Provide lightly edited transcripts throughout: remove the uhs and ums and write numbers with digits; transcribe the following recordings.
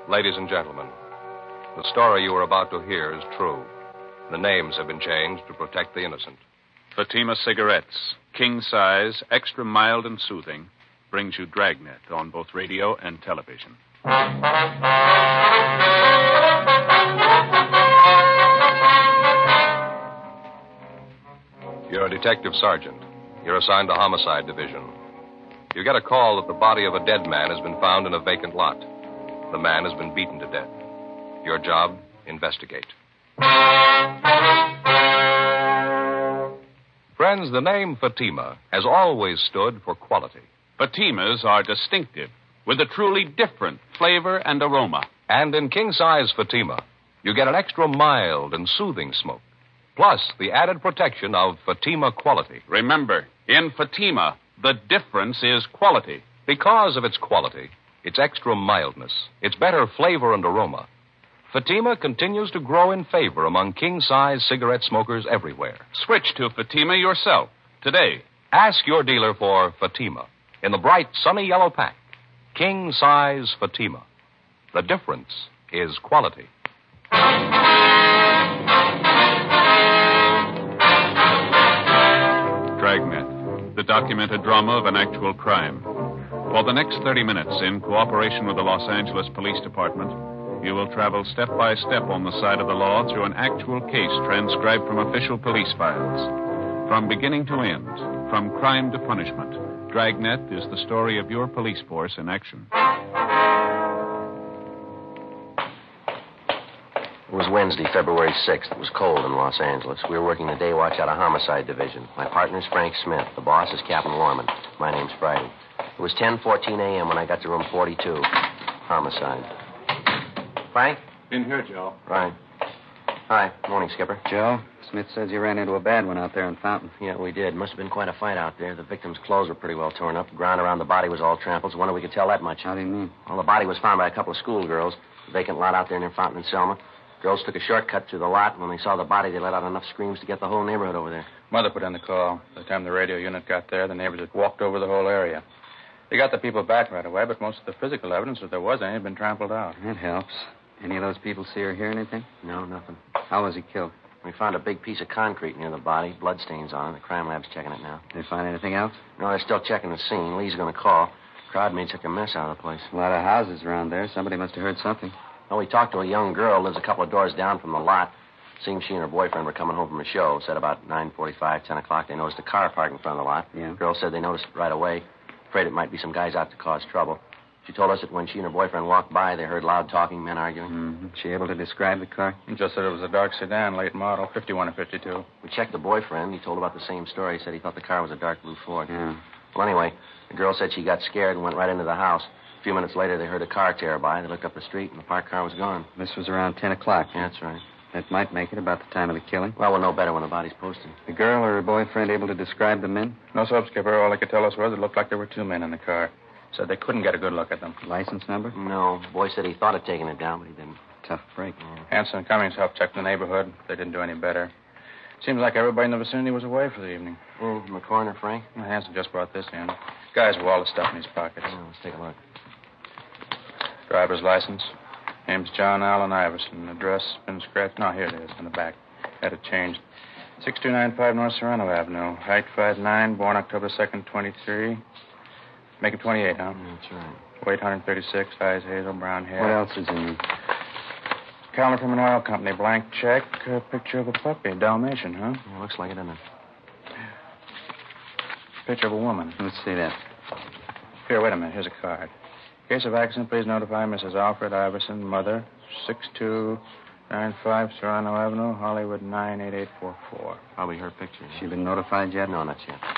Ladies and gentlemen, the story you are about to hear is true. The names have been changed to protect the innocent. Fatima Cigarettes, king size, extra mild and soothing, brings you Dragnet on both radio and television. You're a detective sergeant. You're assigned to Homicide Division. You get a call that the body of a dead man has been found in a vacant lot. The man has been beaten to death. Your job, investigate. Friends, the name Fatima has always stood for quality. Fatimas are distinctive, with a truly different flavor and aroma. And in king-size Fatima, you get an extra mild and soothing smoke, plus the added protection of Fatima quality. Remember, in Fatima, the difference is quality. Because of its quality, its extra mildness, its better flavor and aroma, Fatima continues to grow in favor among king-size cigarette smokers everywhere. Switch to Fatima yourself today. Ask your dealer for Fatima in the bright, sunny yellow pack. King-size Fatima. The difference is quality. Dragnet, the documented drama of an actual crime. For the next 30 minutes, in cooperation with the Los Angeles Police Department, you will travel step by step on the side of the law through an actual case transcribed from official police files. From beginning to end, from crime to punishment, Dragnet is the story of your police force in action. It was Wednesday, February 6th. It was cold in Los Angeles. We were working the day watch out of Homicide Division. My partner's Frank Smith. The boss is Captain Warman. My name's Friday. It was 10:14 a.m. when I got to room 42. Homicide. Frank? In here, Joe. Right. Hi. Morning, Skipper. Joe, Smith says you ran into a bad one out there in Fountain. Yeah, we did. Must have been quite a fight out there. The victim's clothes were pretty well torn up. The ground around the body was all trampled. Wonder we could tell that much. How do you mean? Well, the body was found by a couple of schoolgirls. The vacant lot out there near Fountain and Selma. Girls took a shortcut through the lot. When they saw the body, they let out enough screams to get the whole neighborhood over there. Mother put in the call. By the time the radio unit got there, the neighbors had walked over the whole area. They got the people back right away, but most of the physical evidence, if there was any, had been trampled out. That helps. Any of those people see or hear anything? No, nothing. How was he killed? We found a big piece of concrete near the body, bloodstains on it. The crime lab's checking it now. Did they find anything else? No, they're still checking the scene. Lee's going to call. Crowd made such a mess out of the place. A lot of houses around there. Somebody must have heard something. Well, we talked to a young girl, lives a couple of doors down from the lot. Seems she and her boyfriend were coming home from a show. Said about 9:45, 10 o'clock, they noticed a car parked in front of the lot. Yeah. Girl said they noticed it right away. Afraid it might be some guys out to cause trouble. She told us that when she and her boyfriend walked by, they heard loud talking, men arguing. Mm-hmm. She able to describe the car? Just that it was a dark sedan, late model, 51 or 52. We checked the boyfriend. He told about the same story. He said he thought the car was a dark blue Ford. Yeah. Well, anyway, the girl said she got scared and went right into the house. A few minutes later, they heard a car tear by. They looked up the street, and the parked car was gone. This was around 10 o'clock. Yeah, that's right. That might make it about the time of the killing. Well, we'll know better when the body's posted. The girl or her boyfriend able to describe the men? No, sub, Skipper. All they could tell us was it looked like there were two men in the car. Said they couldn't get a good look at them. License number? No. The boy said he thought of taking it down, but he didn't. Tough break. Hanson and Cummings helped check the neighborhood. They didn't do any better. Seems like everybody in the vicinity was away for the evening. In the corner, Frank? Well, Hanson just brought this in. Guy's with all the stuff in his pockets. Yeah, let's take a look. Driver's license. Name's John Allen Iverson. Address been scratched. No, here it is, in the back. Had it changed. 6295 North Serrano Avenue. Height 5'9", born October 2nd, 23. Make it 28, huh? That's right. Weight 136, eyes hazel, brown hair. What else is in there? Calendar from an oil company. Blank check. A picture of a puppy. Dalmatian, huh? Yeah, looks like it, doesn't it? Picture of a woman. Let's see that. Here, wait a minute. Here's a card. Case of accident, please notify Mrs. Alfred Iverson, mother, 6295 Serrano Avenue, Hollywood 98844. Probably her picture. She been notified yet? No, not yet.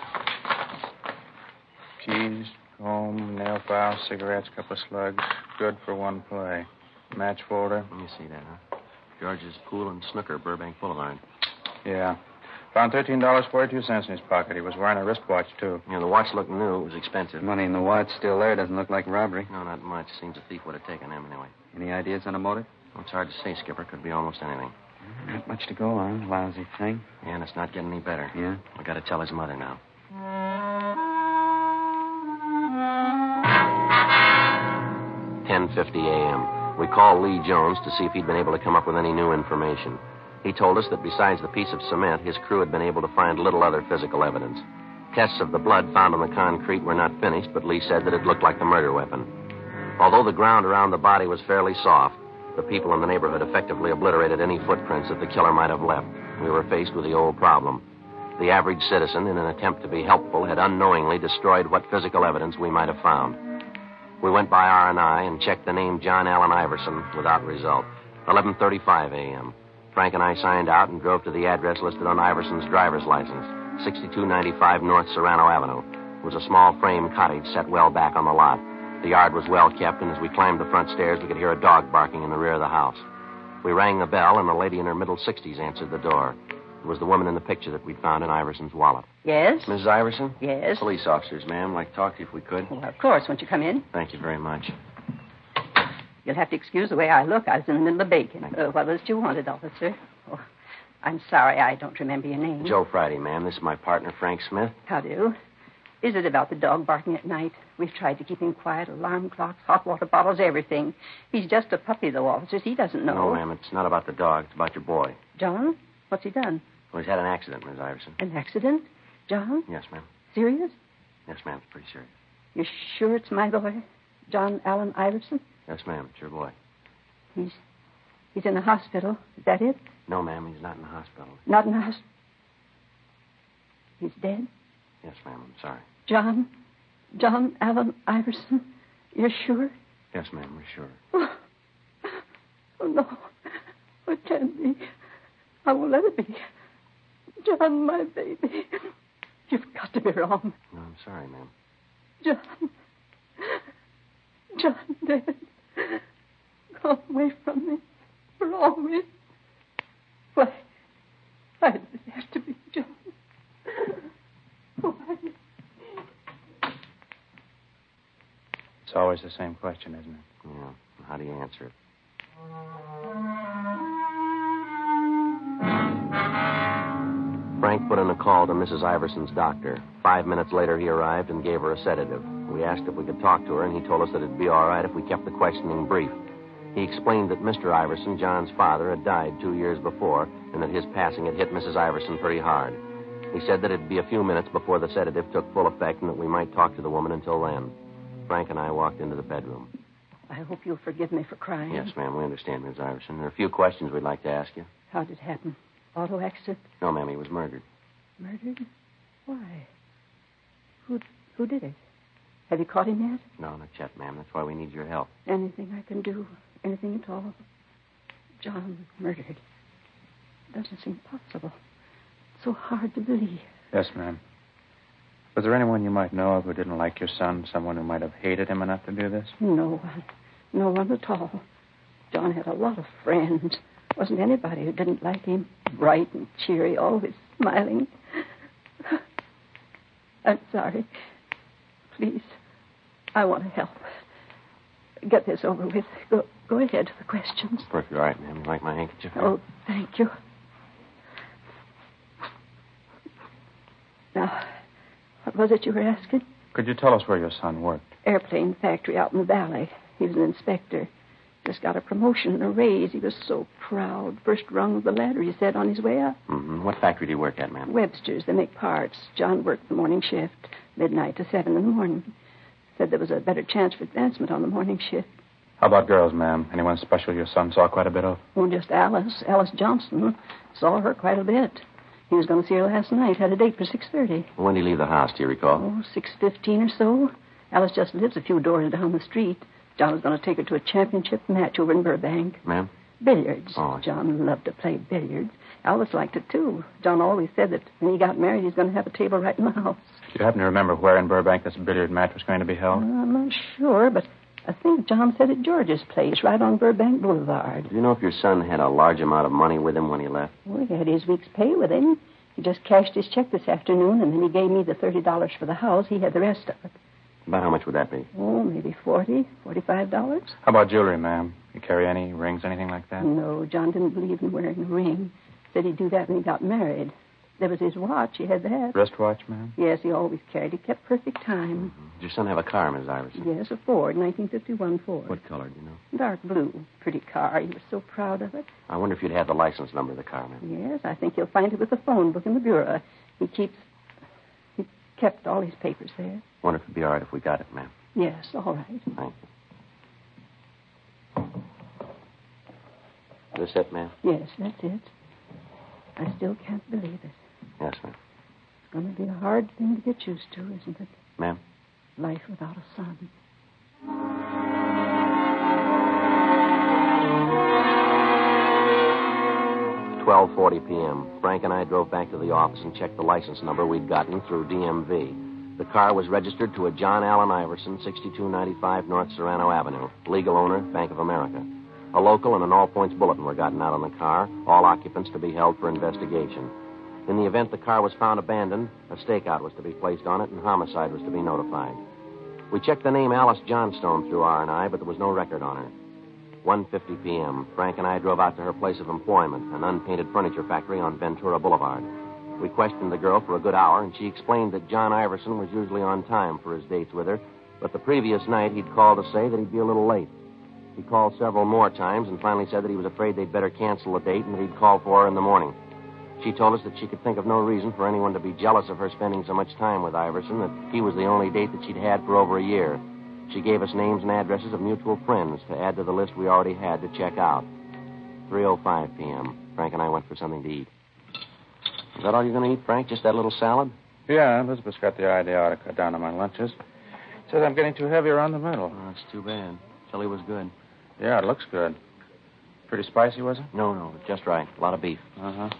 Keys, comb, nail file, cigarettes, couple of slugs. Good for one play. Match folder. Let me see that, huh? George's Pool and Snooker, Burbank Boulevard. Yeah. Found $13.42 in his pocket. He was wearing a wristwatch, too. Yeah, the watch looked new. It was expensive. Money in the watch still there. Doesn't look like robbery. No, not much. Seems a thief would have taken him anyway. Any ideas on a motive? Well, it's hard to say, Skipper. Could be almost anything. Not much to go on. Lousy thing. Yeah, and it's not getting any better. Yeah? We got to tell his mother now. 10:50 a.m. We called Lee Jones to see if he'd been able to come up with any new information. He told us that besides the piece of cement, his crew had been able to find little other physical evidence. Tests of the blood found on the concrete were not finished, but Lee said that it looked like the murder weapon. Although the ground around the body was fairly soft, the people in the neighborhood effectively obliterated any footprints that the killer might have left. We were faced with the old problem. The average citizen, in an attempt to be helpful, had unknowingly destroyed what physical evidence we might have found. We went by R&I and checked the name John Allen Iverson without result. 11:35 a.m. Frank and I signed out and drove to the address listed on Iverson's driver's license, 6295 North Serrano Avenue. It was a small frame cottage set well back on the lot. The yard was well kept, and as we climbed the front stairs, we could hear a dog barking in the rear of the house. We rang the bell, and a lady in her middle 60s answered the door. It was the woman in the picture that we'd found in Iverson's wallet. Yes? Mrs. Iverson? Yes? Police officers, ma'am. Like to talk to you if we could. Well, of course. Won't you come in? Thank you very much. You'll have to excuse the way I look. I was in the middle of baking. What was it you wanted, officer? Oh, I'm sorry I don't remember your name. Joe Friday, ma'am. This is my partner, Frank Smith. How do? Is it about the dog barking at night? We've tried to keep him quiet. Alarm clocks, hot water bottles, everything. He's just a puppy, though, officers. He doesn't know. No, ma'am. It's not about the dog. It's about your boy. John? What's he done? Well, he's had an accident, Miss Iverson. An accident? John? Yes, ma'am. Serious? Yes, ma'am. It's pretty serious. You're sure it's my boy, John Allen Iverson? Yes, ma'am. It's your boy. He's in the hospital. Is that it? No, ma'am. He's not in the hospital. Not in the hospital? He's dead? Yes, ma'am. I'm sorry. John Allen Iverson? You're sure? Yes, ma'am. We're sure. Oh, no. It can't be. I won't let it be. John, my baby. You've got to be wrong. No, I'm sorry, ma'am. John dead. Gone away from me. For always. Why did it have to be John? Why? It's always the same question, isn't it? Yeah. How do you answer it? Frank put in a call to Mrs. Iverson's doctor. 5 minutes later, he arrived and gave her a sedative. We asked if we could talk to her, and he told us that it'd be all right if we kept the questioning brief. He explained that Mr. Iverson, John's father, had died 2 years before, and that his passing had hit Mrs. Iverson pretty hard. He said that it'd be a few minutes before the sedative took full effect and that we might talk to the woman until then. Frank and I walked into the bedroom. I hope you'll forgive me for crying. Yes, ma'am, we understand, Miss Iverson. There are a few questions we'd like to ask you. How did it happen? Auto accident? No, ma'am, he was murdered. Murdered? Why? Who did it? Have you caught him yet? No, not yet, ma'am. That's why we need your help. Anything I can do? Anything at all? John murdered. Doesn't seem possible. So hard to believe. Yes, ma'am. Was there anyone you might know of who didn't like your son? Someone who might have hated him enough to do this? No one. No one at all. John had a lot of friends. Wasn't anybody who didn't like him. Bright and cheery, always smiling. I'm sorry. Please. I want to help. Get this over with. Go ahead with the questions. Perfectly all right, ma'am. You like my handkerchief? Oh, thank you. Now, what was it you were asking? Could you tell us where your son worked? Airplane factory out in the valley. He was an inspector. Just got a promotion and a raise. He was so proud. First rung of the ladder, he said, on his way up. Mm-hmm. What factory do you work at, ma'am? Webster's. They make parts. John worked the morning shift, midnight to 7 in the morning. Said there was a better chance for advancement on the morning shift. How about girls, ma'am? Anyone special your son saw quite a bit of? Oh, just Alice. Alice Johnson. Saw her quite a bit. He was going to see her last night. Had a date for 6:30. When did he leave the house, do you recall? Oh, 6:15 or so. Alice just lives a few doors down the street. John was going to take her to a championship match over in Burbank. Ma'am? Billiards. Oh. John loved to play billiards. Alice liked it, too. John always said that when he got married, he's going to have a table right in the house. Do you happen to remember where in Burbank this billiard match was going to be held? I'm not sure, but I think John said at George's place, right on Burbank Boulevard. Do you know if your son had a large amount of money with him when he left? Well, he had his week's pay with him. He just cashed his check this afternoon, and then he gave me the $30 for the house. He had the rest of it. About how much would that be? Oh, maybe $40, $45. How about jewelry, ma'am? You carry any rings, anything like that? No, John didn't believe in wearing a ring. Said he'd do that when he got married. There was his watch. He had that. Wristwatch, ma'am? Yes, he always carried. He kept perfect time. Did your son have a car, Miss Iverson? Yes, a Ford, 1951 Ford. What color, do you know? Dark blue. Pretty car. He was so proud of it. I wonder if you'd have the license number of the car, ma'am. Yes, I think you'll find it with the phone book in the bureau. He kept all his papers there. Wonder if it'd be all right if we got it, ma'am. Yes, all right. Thank you. This it, ma'am? Yes, that's it. I still can't believe it. Yes, ma'am. It's going to be a hard thing to get used to, isn't it? Ma'am? Life without a son. 12:40 p.m. Frank and I drove back to the office and checked the license number we'd gotten through DMV. The car was registered to a John Allen Iverson, 6295 North Serrano Avenue. Legal owner, Bank of America. A local and an all-points bulletin were gotten out on the car, all occupants to be held for investigation. In the event the car was found abandoned, a stakeout was to be placed on it and homicide was to be notified. We checked the name Alice Johnstone through R&I, but there was no record on her. 1:50 p.m. Frank and I drove out to her place of employment, an unpainted furniture factory on Ventura Boulevard. We questioned the girl for a good hour, and she explained that John Iverson was usually on time for his dates with her, but the previous night he'd called to say that he'd be a little late. He called several more times and finally said that he was afraid they'd better cancel the date and that he'd call for her in the morning. She told us that she could think of no reason for anyone to be jealous of her spending so much time with Iverson, that he was the only date that she'd had for over a year. She gave us names and addresses of mutual friends to add to the list we already had to check out. 3:05 p.m. Frank and I went for something to eat. Is that all you're going to eat, Frank? Just that little salad? Yeah, Elizabeth's got the idea I ought to cut down on my lunches. Says I'm getting too heavy around the middle. Oh, that's too bad. Chili was good. Yeah, it looks good. Pretty spicy, was it? No, just right. A lot of beef. Uh-huh.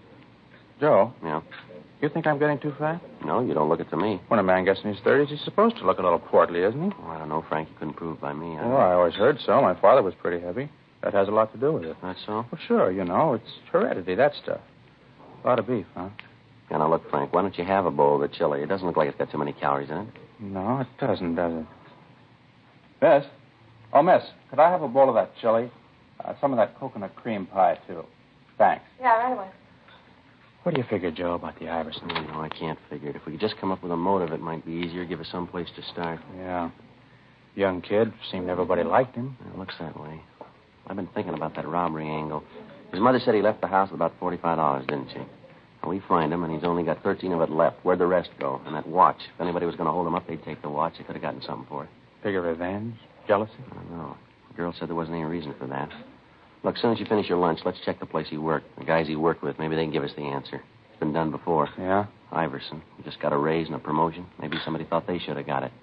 Joe, Yeah. you think I'm getting too fat? No, you don't look it to me. When a man gets in his 30s, he's supposed to look a little portly, isn't he? Oh, I don't know, Frank. You couldn't prove by me. Well, I always heard so. My father was pretty heavy. That has a lot to do with it. That's so? Well, sure, you know. It's heredity, that stuff. A lot of beef, huh? Yeah, now look, Frank, why don't you have a bowl of the chili? It doesn't look like it's got too many calories in it. No, it doesn't, does it? Miss? Oh, miss, could I have a bowl of that chili? Some of that coconut cream pie, too. Thanks. Yeah, right away. What do you figure, Joe, about the Iverson? No, I can't figure it. If we could just come up with a motive, it might be easier. Give us some place to start. Yeah. Young kid. Seemed everybody liked him. It looks that way. I've been thinking about that robbery angle. His mother said he left the house with about $45, didn't she? Well, we find him, and he's only got 13 of it left. Where'd the rest go? And that watch. If anybody was going to hold him up, they'd take the watch. They could have gotten something for it. Figure revenge? Jealousy? I don't know. The girl said there wasn't any reason for that. Look, as soon as you finish your lunch, let's check the place he worked. The guys he worked with, maybe they can give us the answer. It's been done before. Yeah? Iverson. He just got a raise and a promotion. Maybe somebody thought they should have got it.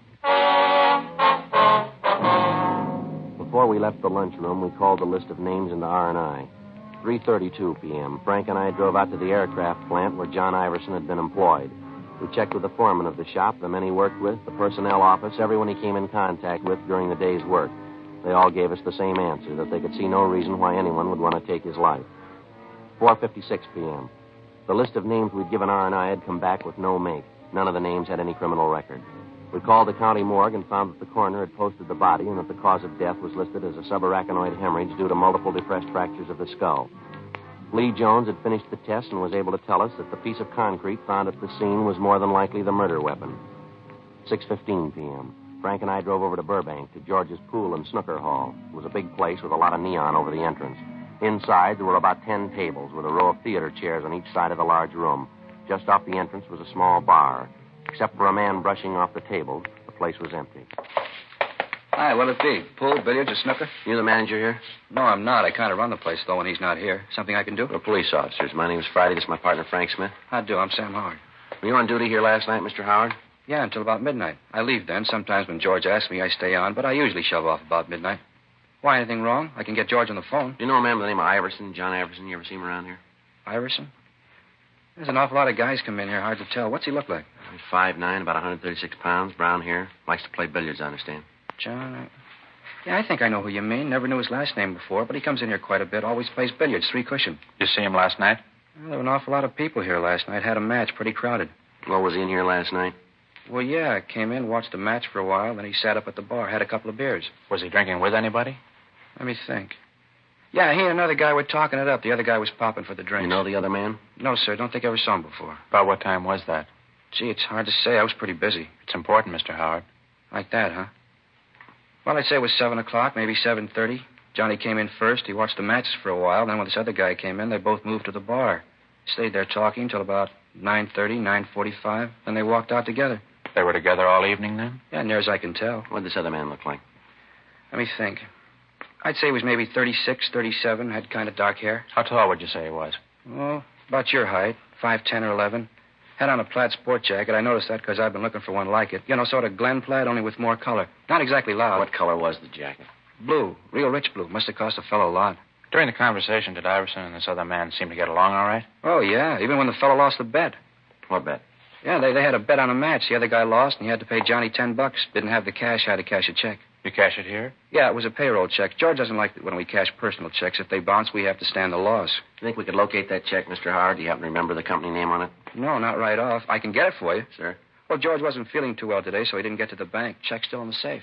Before we left the lunchroom, we called the list of names into R&I. 3:32 p.m. Frank and I drove out to the aircraft plant where John Iverson had been employed. We checked with the foreman of the shop, the men he worked with, the personnel office, everyone he came in contact with during the day's work. They all gave us the same answer, that they could see no reason why anyone would want to take his life. 4:56 p.m. The list of names we'd given R&I had come back with no make. None of the names had any criminal record. We called the county morgue and found that the coroner had posted the body and that the cause of death was listed as a subarachnoid hemorrhage due to multiple depressed fractures of the skull. Lee Jones had finished the test and was able to tell us that the piece of concrete found at the scene was more than likely the murder weapon. 6:15 p.m. Frank and I drove over to Burbank to George's Pool and Snooker Hall. It was a big place with a lot of neon over the entrance. Inside, there were about 10 tables with a row of theater chairs on each side of the large room. Just off the entrance was a small bar. Except for a man brushing off the table, the place was empty. Hi, what'll it be? Pool, billiards, or snooker? You the manager here? No, I'm not. I kind of run the place, though, when he's not here. Something I can do? We're police officers. My name's Friday. This is my partner, Frank Smith. I do. I'm Sam Howard. Were you on duty here last night, Mr. Howard? Yeah, until about midnight. I leave then. Sometimes when George asks me, I stay on, but I usually shove off about midnight. Why, anything wrong? I can get George on the phone. Do you know a man by the name of Iverson, John Iverson? You ever see him around here? Iverson? There's an awful lot of guys come in here. Hard to tell. What's he look like? He's 5'9", about 136 pounds, brown hair. Likes to play billiards, I understand. John? Yeah, I think I know who you mean. Never knew his last name before, but he comes in here quite a bit. Always plays billiards, 3 cushion. You see him last night? Well, there were an awful lot of people here last night. Had a match, pretty crowded. Well, was he in here last night? Well, yeah, came in, watched the match for a while, then he sat up at the bar, had a couple of beers. Was he drinking with anybody? Let me think. Yeah, he and another guy were talking it up. The other guy was popping for the drinks. You know the other man? No, sir. Don't think I ever saw him before. About what time was that? Gee, it's hard to say. I was pretty busy. It's important, Mr. Howard. Like that, huh? Well, I'd say it was 7 o'clock, maybe 7:30. Johnny came in first. He watched the matches for a while. Then when this other guy came in, they both moved to the bar. Stayed there talking till about 9:30, 9:45. Then they walked out together. They were together all evening then? Yeah, near as I can tell. What did this other man look like? Let me think. I'd say he was maybe 36, 37, had kind of dark hair. How tall would you say he was? Oh, about your height, 5'10" or 11. Had on a plaid sport jacket. I noticed that because I've been looking for one like it. You know, sort of Glen plaid, only with more color. Not exactly loud. What color was the jacket? Blue. Real rich blue. Must have cost a fellow a lot. During the conversation, did Iverson and this other man seem to get along all right? Oh, yeah. Even when the fellow lost the bet. What bet? Yeah, they had a bet on a match. The other guy lost, and he had to pay Johnny $10. Didn't have the cash, had to cash a check. You cash it here? Yeah, it was a payroll check. George doesn't like it when we cash personal checks. If they bounce, we have to stand the loss. You think we could locate that check, Mr. Howard? Do you happen to remember the company name on it? No, not right off. I can get it for you. Sir? Well, George wasn't feeling too well today, so he didn't get to the bank. Check's still in the safe.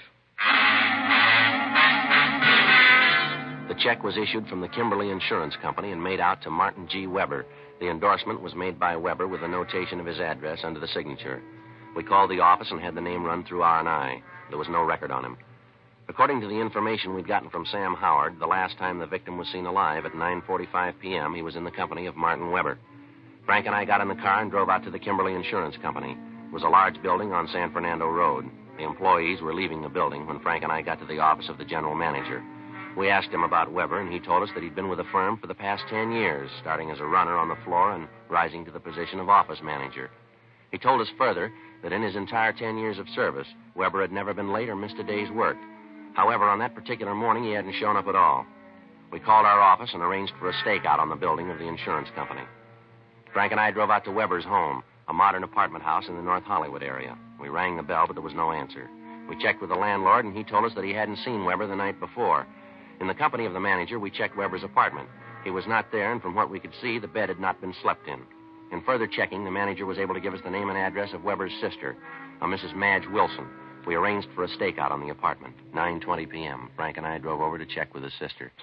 The check was issued from the Kimberly Insurance Company and made out to Martin G. Weber. The endorsement was made by Weber with a notation of his address under the signature. We called the office and had the name run through R&I. There was no record on him. According to the information we'd gotten from Sam Howard, the last time the victim was seen alive at 9:45 p.m., he was in the company of Martin Weber. Frank and I got in the car and drove out to the Kimberly Insurance Company. It was a large building on San Fernando Road. The employees were leaving the building when Frank and I got to the office of the general manager. We asked him about Weber, and he told us that he'd been with the firm for the past 10 years, starting as a runner on the floor and rising to the position of office manager. He told us further that in his entire 10 years of service, Weber had never been late or missed a day's work. However, on that particular morning, he hadn't shown up at all. We called our office and arranged for a stakeout on the building of the insurance company. Frank and I drove out to Weber's home, a modern apartment house in the North Hollywood area. We rang the bell, but there was no answer. We checked with the landlord, and he told us that he hadn't seen Weber the night before. In the company of the manager, we checked Weber's apartment. He was not there, and from what we could see, the bed had not been slept in. In further checking, the manager was able to give us the name and address of Weber's sister, a Mrs. Madge Wilson. We arranged for a stakeout on the apartment, 9:20 p.m. Frank and I drove over to check with his sister.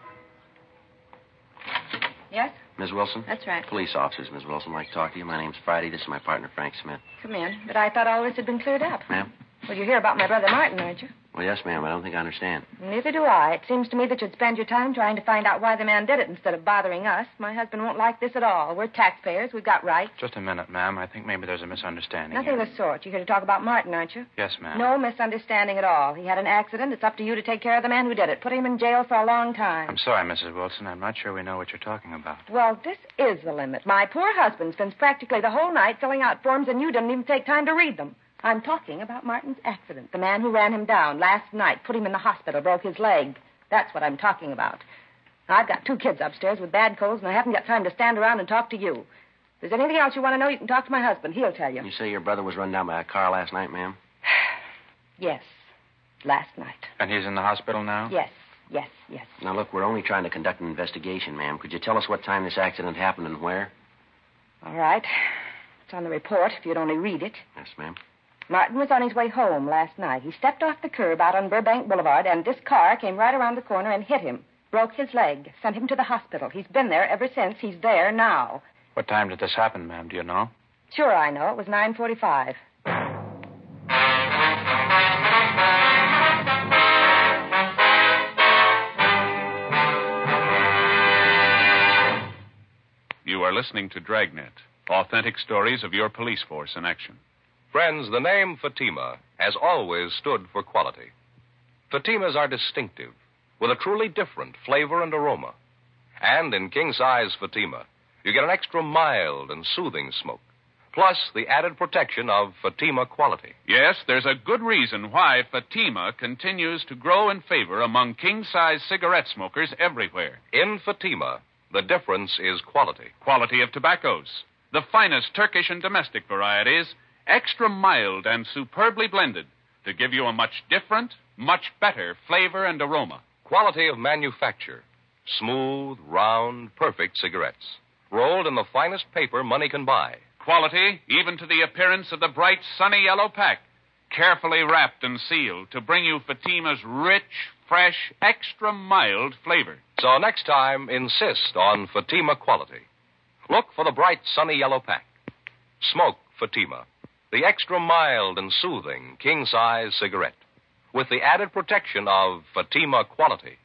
Yes? Ms. Wilson? That's right. Police officers, Ms. Wilson. I'd like to talk to you. My name's Friday. This is my partner, Frank Smith. Come in. But I thought all this had been cleared up. Ma'am? Well, you hear about my brother Martin, aren't you? Well, yes, ma'am. I don't think I understand. Neither do I. It seems to me that you'd spend your time trying to find out why the man did it instead of bothering us. My husband won't like this at all. We're taxpayers. We've got rights. Just a minute, ma'am. I think maybe there's a misunderstanding Nothing here. of the sort. You're here to talk about Martin, aren't you? Yes, ma'am. No misunderstanding at all. He had an accident. It's up to you to take care of the man who did it. Put him in jail for a long time. I'm sorry, Mrs. Wilson. I'm not sure we know what you're talking about. Well, this is the limit. My poor husband spends practically the whole night filling out forms, and you didn't even take time to read them. I'm talking about Martin's accident. The man who ran him down last night, put him in the hospital, broke his leg. That's what I'm talking about. Now, I've got 2 kids upstairs with bad colds, and I haven't got time to stand around and talk to you. If there's anything else you want to know, you can talk to my husband. He'll tell you. You say your brother was run down by a car last night, ma'am? Yes, last night. And he's in the hospital now? Yes. Now, look, we're only trying to conduct an investigation, ma'am. Could you tell us what time this accident happened and where? All right. It's on the report, if you'd only read it. Yes, ma'am. Martin was on his way home last night. He stepped off the curb out on Burbank Boulevard, and this car came right around the corner and hit him. Broke his leg. Sent him to the hospital. He's been there ever since. He's there now. What time did this happen, ma'am? Do you know? Sure I know. It was 9:45. You are listening to Dragnet, authentic stories of your police force in action. Friends, the name Fatima has always stood for quality. Fatimas are distinctive, with a truly different flavor and aroma. And in king-size Fatima, you get an extra mild and soothing smoke, plus the added protection of Fatima quality. Yes, there's a good reason why Fatima continues to grow in favor among king-size cigarette smokers everywhere. In Fatima, the difference is quality. Quality of tobaccos, the finest Turkish and domestic varieties, extra mild and superbly blended to give you a much different, much better flavor and aroma. Quality of manufacture. Smooth, round, perfect cigarettes. Rolled in the finest paper money can buy. Quality even to the appearance of the bright, sunny yellow pack, carefully wrapped and sealed to bring you Fatima's rich, fresh, extra mild flavor. So next time, insist on Fatima quality. Look for the bright, sunny yellow pack. Smoke Fatima, the extra mild and soothing king-size cigarette, with the added protection of Fatima quality.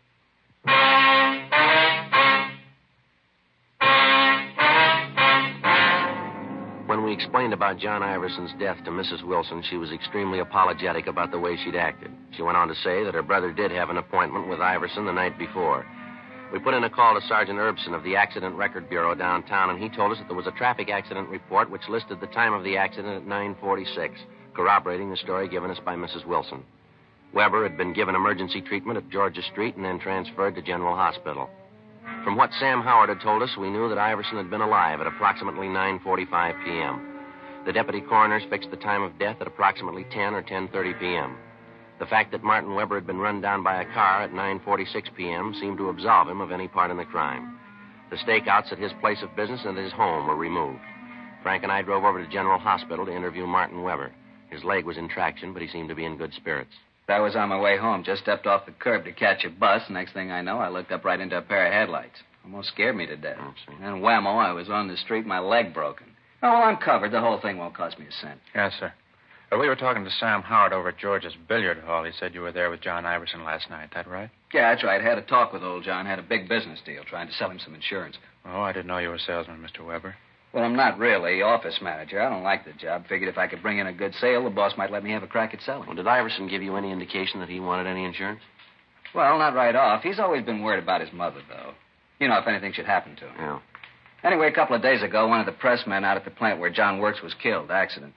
When we explained about John Iverson's death to Mrs. Wilson, she was extremely apologetic about the way she'd acted. She went on to say that her brother did have an appointment with Iverson the night before. We put in a call to Sergeant Erbson of the Accident Record Bureau downtown, and he told us that there was a traffic accident report which listed the time of the accident at 9:46, corroborating the story given us by Mrs. Wilson. Weber had been given emergency treatment at Georgia Street and then transferred to General Hospital. From what Sam Howard had told us, we knew that Iverson had been alive at approximately 9:45 p.m. The deputy coroners fixed the time of death at approximately 10 or 10:30 p.m. The fact that Martin Weber had been run down by a car at 9:46 p.m. seemed to absolve him of any part in the crime. The stakeouts at his place of business and at his home were removed. Frank and I drove over to General Hospital to interview Martin Weber. His leg was in traction, but he seemed to be in good spirits. I was on my way home. Just stepped off the curb to catch a bus. Next thing I know, I looked up right into a pair of headlights. Almost scared me to death. And whammo, I was on the street, my leg broken. Oh, well, I'm covered. The whole thing won't cost me a cent. Yes, sir. We were talking to Sam Howard over at George's billiard hall. He said you were there with John Iverson last night. That right? Yeah, that's right. Had a talk with old John. Had a big business deal, trying to sell him some insurance. Oh, I didn't know you were a salesman, Mr. Weber. Well, I'm not really. Office manager. I don't like the job. Figured if I could bring in a good sale, the boss might let me have a crack at selling. Well, did Iverson give you any indication that he wanted any insurance? Well, not right off. He's always been worried about his mother, though. You know, if anything should happen to him. Yeah. Anyway, a couple of days ago, one of the pressmen out at the plant where John works was killed. Accident.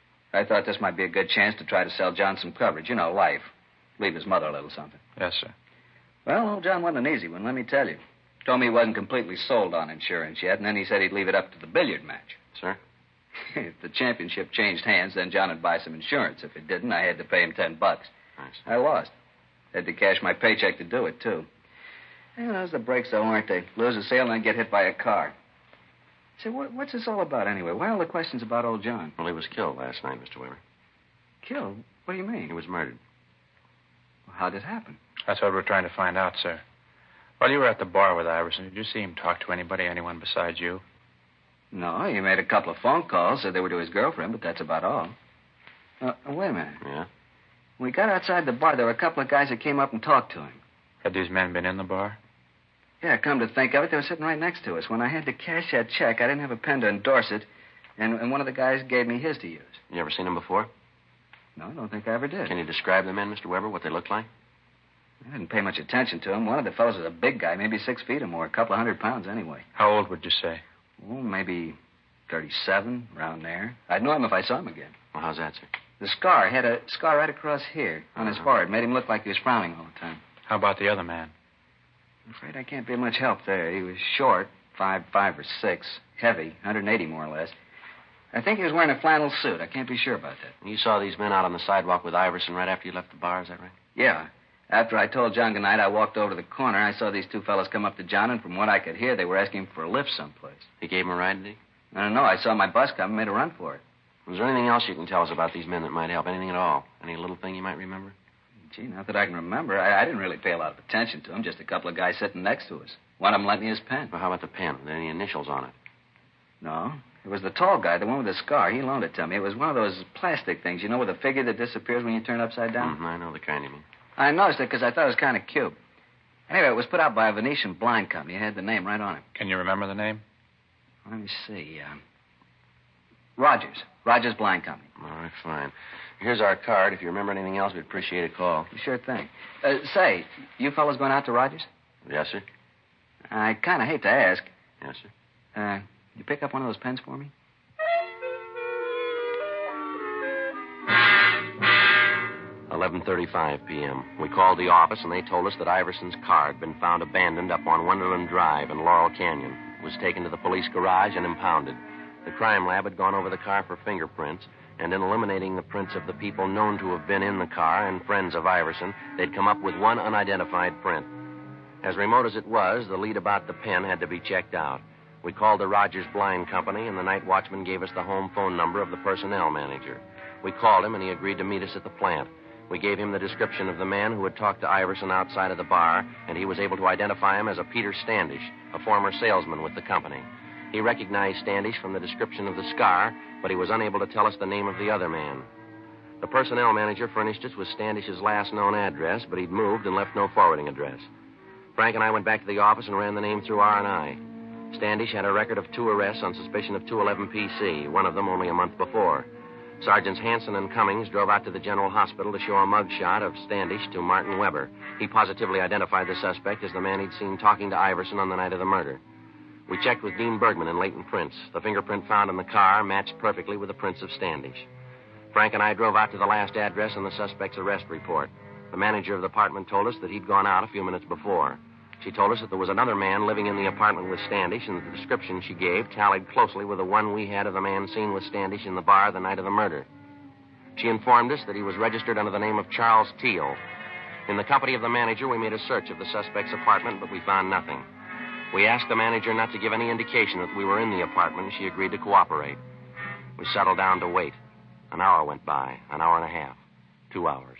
I thought this might be a good chance to try to sell John some coverage. You know, life. Leave his mother a little something. Yes, sir. Well, old John wasn't an easy one, let me tell you. Told me he wasn't completely sold on insurance yet, and then he said he'd leave it up to the billiard match. Sir? If the championship changed hands, then John would buy some insurance. If it didn't, I had to pay him $10. I lost. Had to cash my paycheck to do it, too. You know, those are the breaks, though, aren't they? Lose a sale and then get hit by a car. Say, what's this all about, anyway? Why all the questions about old John? Well, he was killed last night, Mr. Weber. Killed? What do you mean? He was murdered. Well, how'd it happen? That's what we're trying to find out, sir. While you were at the bar with Iverson, did you see him talk to anyone besides you? No, he made a couple of phone calls, said they were to his girlfriend, but that's about all. Wait a minute. Yeah? When we got outside the bar, there were a couple of guys that came up and talked to him. Had these men been in the bar? Yeah, come to think of it, they were sitting right next to us. When I had to cash that check, I didn't have a pen to endorse it, and one of the guys gave me his to use. You ever seen him before? No, I don't think I ever did. Can you describe the men, Mr. Weber, what they looked like? I didn't pay much attention to him. One of the fellows was a big guy, maybe 6 feet or more, a couple of 100 pounds anyway. How old would you say? Oh, maybe 37, around there. I'd know him if I saw him again. Well, how's that, sir? The scar, he had a scar right across here on his forehead. Made him look like he was frowning all the time. How about the other man? I'm afraid I can't be much help there. He was short, 5'5" or 6", heavy, 180 more or less. I think he was wearing a flannel suit. I can't be sure about that. You saw these men out on the sidewalk with Iverson right after you left the bar, is that right? Yeah. After I told John goodnight, I walked over to the corner. I saw these two fellows come up to John, and from what I could hear, they were asking for a lift someplace. He gave him a ride, did he? I don't know. I saw my bus come and made a run for it. Was there anything else you can tell us about these men that might help? Anything at all? Any little thing you might remember? Gee, not that I can remember. I didn't really pay a lot of attention to them. Just a couple of guys sitting next to us. One of them lent me his pen. Well, how about the pen? Were there any initials on it? No. It was the tall guy, the one with the scar. He loaned it to me. It was one of those plastic things, you know, with a figure that disappears when you turn it upside down. I know the kind you mean. I noticed it because I thought it was kind of cute. Anyway, it was put out by a Venetian blind company. It had the name right on it. Can you remember the name? Let me see. Rogers. Rogers Blind Company. All right, fine. Here's our card. If you remember anything else, we'd appreciate a call. Sure thing. Say, you fellas going out to Rogers? Yes, sir. I kind of hate to ask. Yes, sir. You pick up one of those pens for me? $11:35 p.m. We called the office, and they told us that Iverson's car had been found abandoned up on Wonderland Drive in Laurel Canyon. It was taken to the police garage and impounded. The crime lab had gone over the car for fingerprints, and in eliminating the prints of the people known to have been in the car and friends of Iverson, they'd come up with one unidentified print. As remote as it was, the lead about the pen had to be checked out. We called the Rogers Blind Company, and the night watchman gave us the home phone number of the personnel manager. We called him, and he agreed to meet us at the plant. We gave him the description of the man who had talked to Iverson outside of the bar, and he was able to identify him as a Peter Standish, a former salesman with the company. He recognized Standish from the description of the scar, but he was unable to tell us the name of the other man. The personnel manager furnished us with Standish's last known address, but he'd moved and left no forwarding address. Frank and I went back to the office and ran the name through R&I. Standish had a record of 2 arrests on suspicion of 211 PC, one of them only a month before. Sergeants Hanson and Cummings drove out to the General Hospital to show a mugshot of Standish to Martin Weber. He positively identified the suspect as the man he'd seen talking to Iverson on the night of the murder. We checked with Dean Bergman and Leighton Prince. The fingerprint found in the car matched perfectly with the prints of Standish. Frank and I drove out to the last address on the suspect's arrest report. The manager of the apartment told us that he'd gone out a few minutes before. She told us that there was another man living in the apartment with Standish, and the description she gave tallied closely with the one we had of the man seen with Standish in the bar the night of the murder. She informed us that he was registered under the name of Charles Teal. In the company of the manager, we made a search of the suspect's apartment, but we found nothing. We asked the manager not to give any indication that we were in the apartment, and she agreed to cooperate. We settled down to wait. An hour went by, an hour and a half, 2 hours.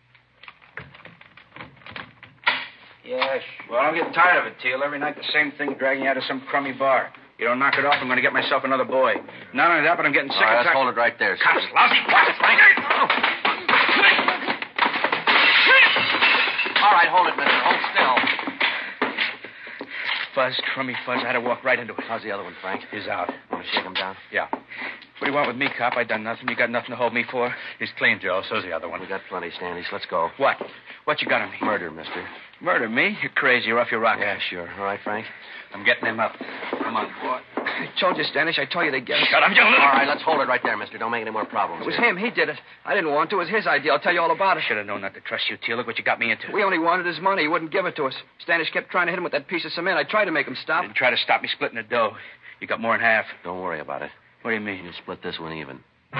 Yes. Well, I'm getting tired of it, Teal. Every night the same thing, dragging you out of some crummy bar. You don't knock it off, I'm going to get myself another boy. Not only that, but I'm getting sick of... Let's hold it right there, sir. Cops, lousy cops, Frank. All right, hold it, mister. Hold still. Fuzz, crummy fuzz. I had to walk right into it. How's the other one, Frank? He's out. Want to shake him down? Yeah. What do you want with me, cop? I done nothing. You got nothing to hold me for? He's clean, Joe. So's the other one. We got plenty, Standish. Let's go. What? What you got on me? Murder, mister. Murder me? You're crazy. You're off your rocker. Yeah, sure. All right, Frank? I'm getting him up. Come on, boy. I told you, Standish. I told you they'd get him. Shut up, you little... All right, let's hold it right there, mister. Don't make any more problems. It was him. He did it. I didn't want to. It was his idea. I'll tell you all about it. Should have known not to trust you, Teal. Look what you got me into. We only wanted his money. He wouldn't give it to us. Standish kept trying to hit him with that piece of cement. I tried to make him stop. Didn't try to stop me splitting the dough. You got more than half. Don't worry about it. What do you mean? You split this one even.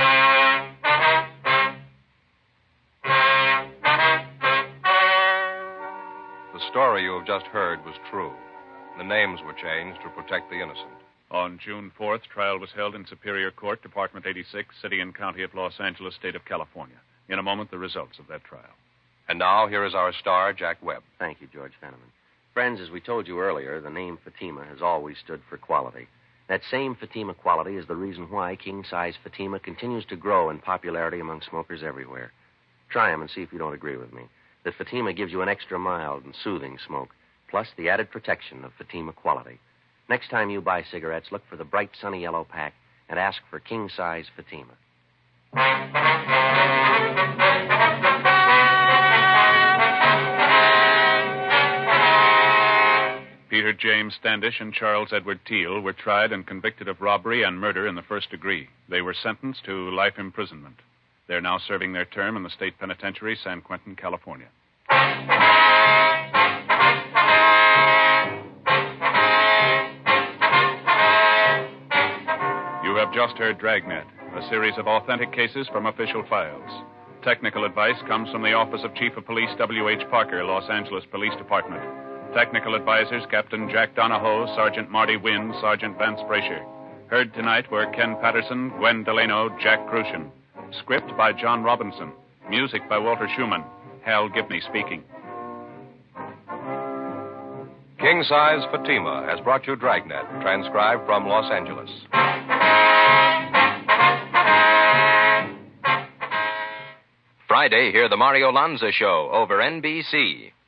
The story you have just heard was true. The names were changed to protect the innocent. On June 4th, trial was held in Superior Court, Department 86, City and County of Los Angeles, State of California. In a moment, the results of that trial. And now, here is our star, Jack Webb. Thank you, George Fenneman. Friends, as we told you earlier, the name Fatima has always stood for quality. That same Fatima quality is the reason why king-size Fatima continues to grow in popularity among smokers everywhere. Try them and see if you don't agree with me. That Fatima gives you an extra mild and soothing smoke, plus the added protection of Fatima quality. Next time you buy cigarettes, look for the bright sunny yellow pack and ask for king-size Fatima. Peter James Standish and Charles Edward Teal were tried and convicted of robbery and murder in the first degree. They were sentenced to life imprisonment. They're now serving their term in the state penitentiary, San Quentin, California. You have just heard Dragnet, a series of authentic cases from official files. Technical advice comes from the Office of Chief of Police W.H. Parker, Los Angeles Police Department. Technical advisors Captain Jack Donahoe, Sergeant Marty Wynn, Sergeant Vance Brasher. Heard tonight were Ken Patterson, Gwen Delano, Jack Crucian. Script by John Robinson. Music by Walter Schumann. Hal Gibney speaking. King Size Fatima has brought you Dragnet, transcribed from Los Angeles. Friday, hear the Mario Lanza Show over NBC.